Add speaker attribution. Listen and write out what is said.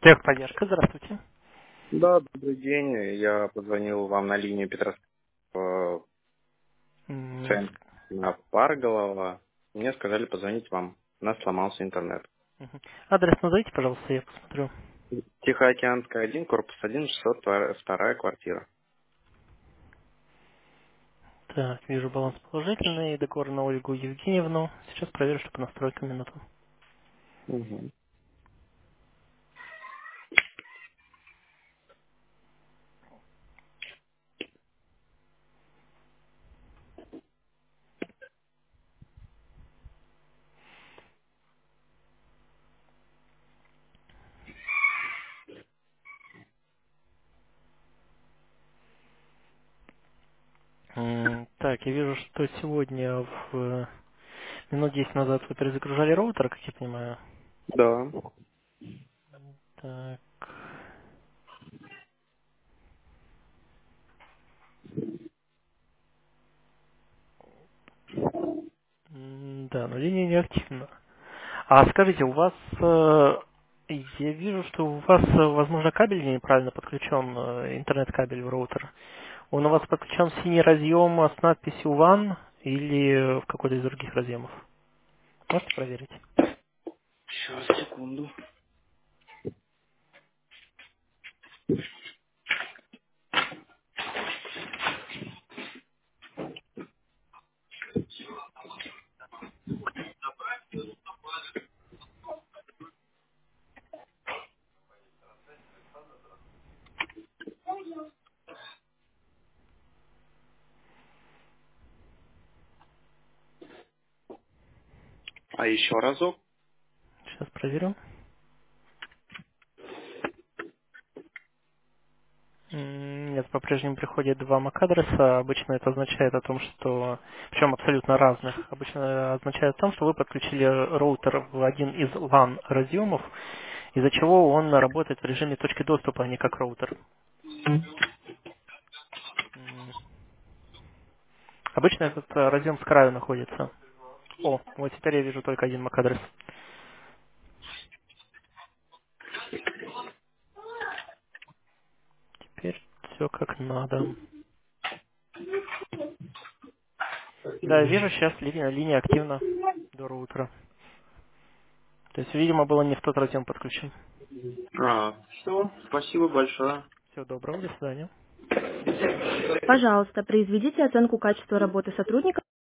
Speaker 1: Техподдержка, здравствуйте.
Speaker 2: Да, добрый день. Я позвонил вам на линию Петровского
Speaker 1: М,
Speaker 2: центра на Парголова. Мне сказали позвонить вам. У нас сломался интернет.
Speaker 1: мгм. Адрес назовите, пожалуйста, я посмотрю.
Speaker 2: Тихоокеанская 1, корпус 1, 602 квартира.
Speaker 1: Так, вижу баланс положительный. Договор на Ольгу Евгеньевну. Сейчас проверю, что по настройкам минуту.
Speaker 2: Мгм.
Speaker 1: Так, я вижу, что сегодня минут 10 назад вы перезагружали роутер, как я понимаю.
Speaker 2: Да.
Speaker 1: Так. Да, но линия не активна. А скажите, у вас, я вижу, что у вас, возможно, кабель неправильно подключен, интернет-кабель в роутер. Он у вас подключен в синий разъем с надписью WAN или в какой-то из других разъемов? Можете проверить?
Speaker 2: Сейчас, секунду. А еще разок.
Speaker 1: Сейчас проверю. Нет, по-прежнему приходит два MAC-адреса. Обычно это означает о том, что... Причем абсолютно разных. Обычно означает о том, что вы подключили роутер в один из LAN разъемов, из-за чего он работает в режиме точки доступа, а не как роутер. М, Обычно этот разъем с краю находится. О, вот теперь я вижу только один MAC-адрес. Теперь все как надо. Да, я вижу, сейчас линия активна до роутера. То есть, видимо, было не в тот разъем подключен.
Speaker 2: Все, спасибо большое.
Speaker 1: Всего доброго, до свидания.
Speaker 3: Пожалуйста, произведите оценку качества работы сотрудника.